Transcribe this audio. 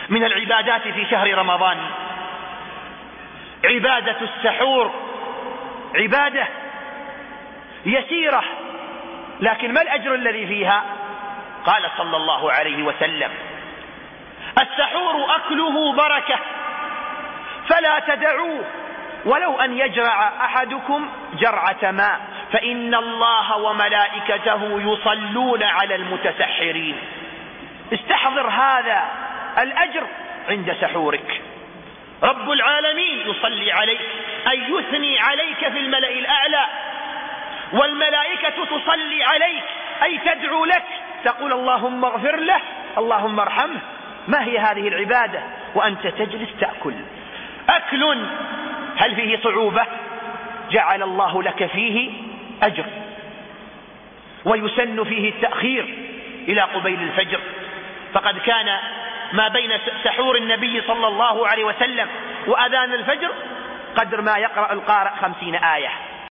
من العبادات في شهر رمضان عبادة السحور، عبادة يسيرة لكن ما الأجر الذي فيها؟ قال صلى الله عليه وسلم: السحور أكله بركة فلا تدعوه ولو أن يجرع أحدكم جرعة ماء فإن الله وملائكته يصلون على المتسحرين. استحضر هذا الأجر عند سحورك. رب العالمين يصلي عليك أي يثني عليك في الملأ الأعلى، والملائكة تصلي عليك أي تدعو لك، تقول اللهم اغفر له، اللهم ارحمه. ما هي هذه العبادة وأنت تجلس تأكل؟ أكل هل فيه صعوبة؟ جعل الله لك فيه أجر، ويسن فيه التأخير إلى قبيل الفجر، فقد كان ما بين سحور النبي صلى الله عليه وسلم وأذان الفجر قدر ما يقرأ القارئ 50 آية.